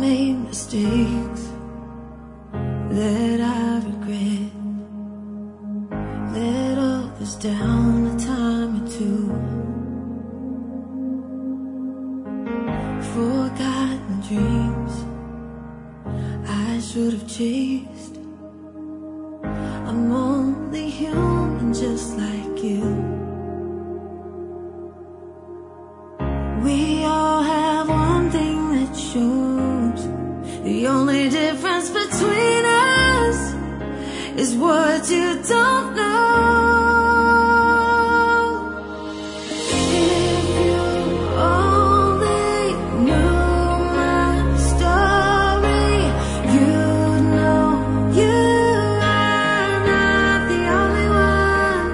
made mistakes that I regret. Let others down a time or two. Forgotten dreams I should have chased. I'm only human just like you. We all have one thing that shows. The only difference between us is what you don't know. If you only knew my story, you'd know you are not the only one.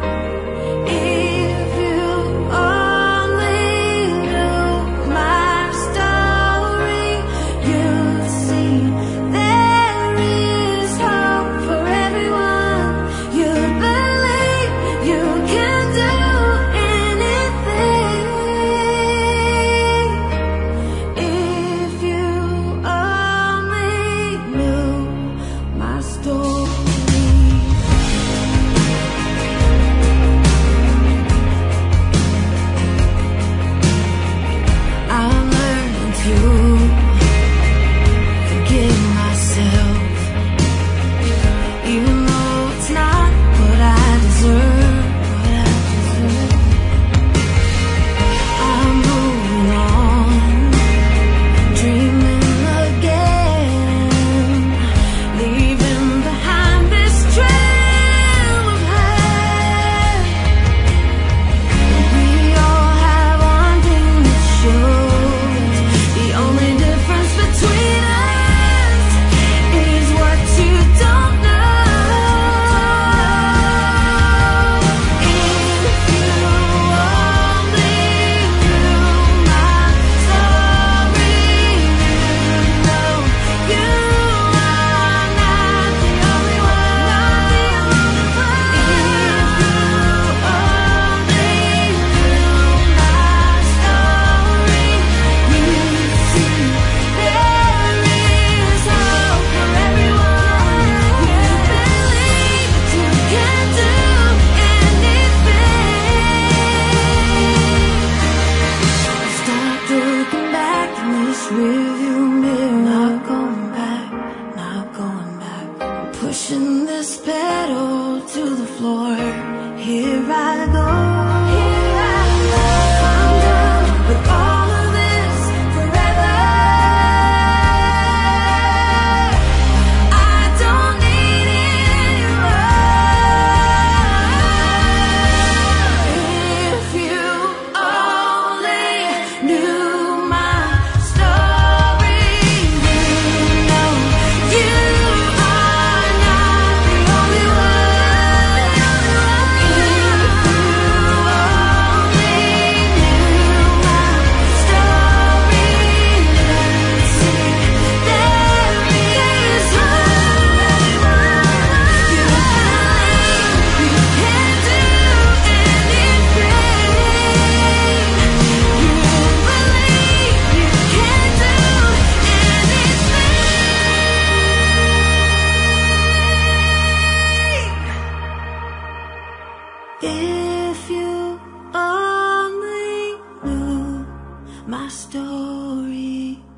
If you only knew my story, you'd see there is hope for everyone. You'd believe you can do anything. If you only knew my story. I'm learning to forgive myself, even though it's not what I deserve. I'm moving on, dreaming again, leaving behind this trail of hate. We all have one thing that shows. The only difference between us is what you don't know. If you only knew my story, you'd know you are not the only one. If you only knew my story, you'd see there is hope for everyone. You believe you can do anything. Stop looking back in this rearview mirror. Not going back, not going back. I'm pushing this pedal to the floor. Here I go. Here I go. I'm done with all of this forever. I don't need anyone. If you only knew my story, you'd know you are not the only one. If you only knew my story, you'd see there is hope. You believe you can do anything. You believe you can do anything. If you only knew my story.